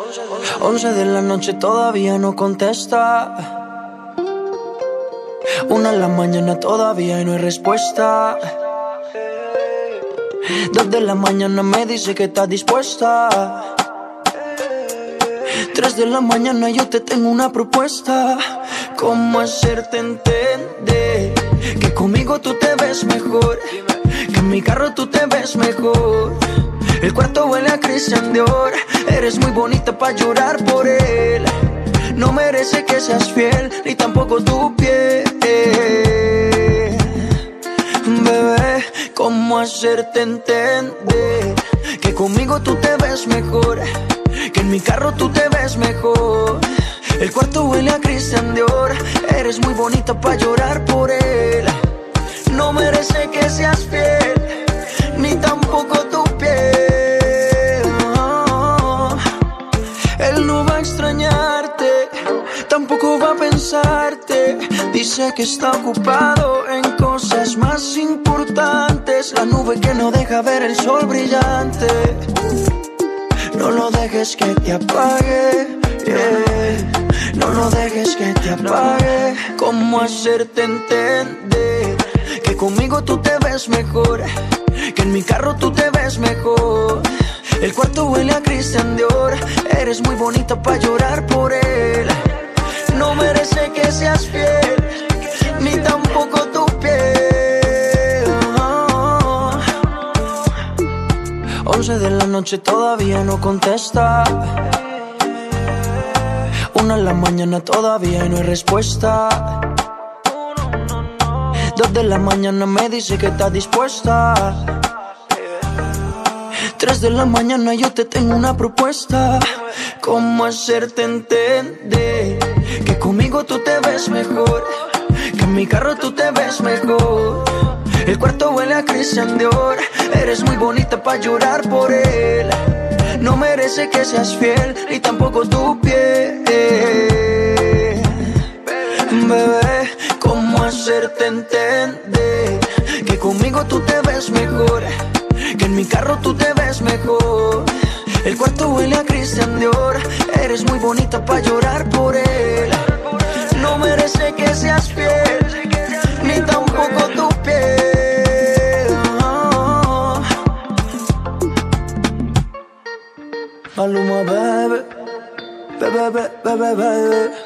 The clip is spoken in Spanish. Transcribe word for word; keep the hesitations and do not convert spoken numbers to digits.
Once de la noche todavía no contesta. Una de la mañana todavía y no hay respuesta. Dos de la mañana me dice que está dispuesta. Tres de la mañana yo te tengo una propuesta. ¿Cómo hacerte entender que conmigo tú te ves mejor? Que en mi carro tú te ves mejor. El cuarto huele a Christian Dior. Eres muy bonita pa' llorar por él. No merece que seas fiel, ni tampoco tu piel. Bebé, ¿cómo hacerte entender que conmigo tú te ves mejor? Que en mi carro tú te ves mejor. El cuarto huele a Christian Dior. Eres muy bonita pa' llorar por él. No merece que seas fiel, ni tampoco tu piel. Oh, él no va a extrañarte, tampoco va a pensarte. Dice que está ocupado en cosas más importantes. La nube que no deja ver el sol brillante. No lo dejes que te apague, yeah. No lo dejes que te apague. ¿Cómo hacerte entender que conmigo tú te ves mejor? Que en mi carro tú te ves mejor. El cuarto huele a Christian Dior. Eres muy bonita pa' llorar por él. No merece que seas fiel, ni tampoco tu piel. Oh. Once de la noche todavía no contesta. Una de la mañana todavía no hay respuesta. Dos de la mañana me dice que está dispuesta. Tres de la mañana yo te tengo una propuesta. ¿Cómo hacerte entender que conmigo tú te ves mejor? Que en mi carro tú te ves mejor. El cuarto huele a Christian Dior. Eres muy bonita pa' llorar por él. No merece que seas fiel, ni tampoco tu piel. Bebé, ¿cómo hacerte entender que conmigo tú te ves mejor? Que en mi carro tú te ves mejor. El cuarto huele a Christian Dior. Eres muy bonita pa' llorar por él. No merece que seas fiel, ni tampoco tu piel. Oh. Maluma, baby, baby, baby, baby.